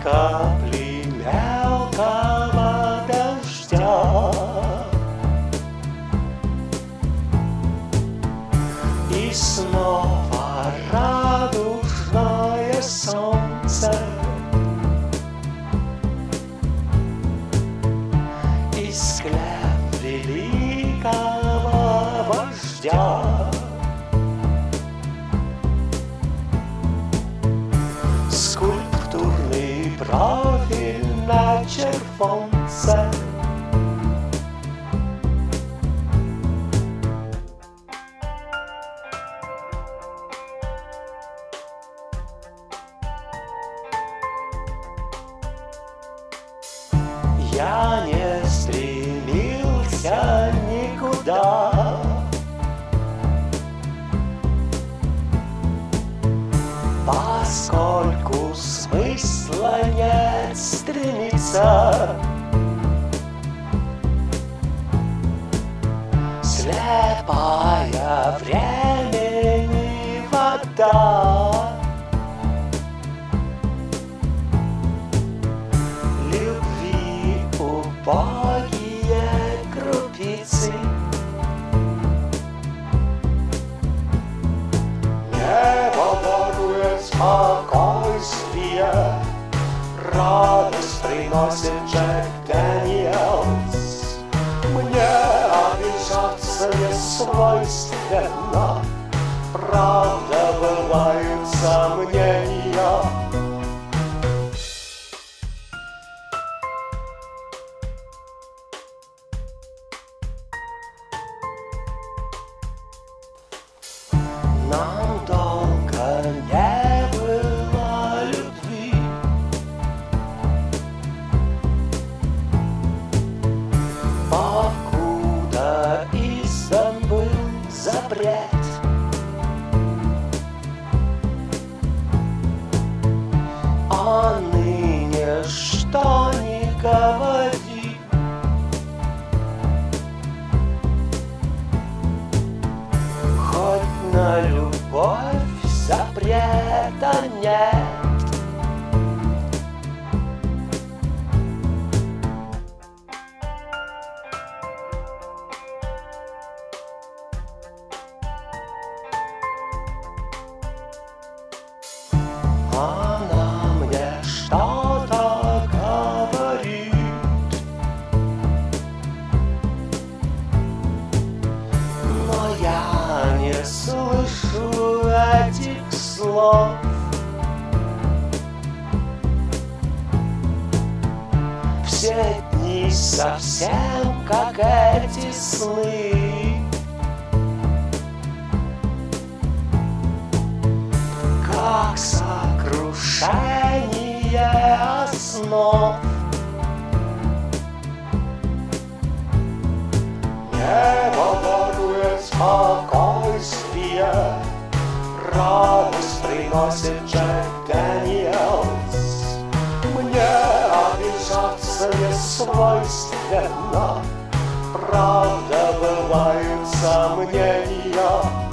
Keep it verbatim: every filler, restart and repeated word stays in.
капли мелкого дождя, и снова радужное солнце и склеп великого вождя. Скульптурный профиль на червонце, я не стремился никуда, поскольку смысла нет стремиться. Слепая времени вода, любви убогие крупицы. Небо дарует спокойствие, радость приносит Джек Дэниелс. Мне обижаться не свойственно, правда бывают сомнения. Нам долго не было любви, покуда издан был запрет. А ныне что ни говори, хоть на любовь запрета нет. Она мне что-то говорит, но я не слышу этих слов. Все дни совсем как эти сны, как сокрушение основ. Небо дарует спокойствие, радость приносит Джек Дэниелс. Мне обижаться не свойственно, правда бывают сомнения.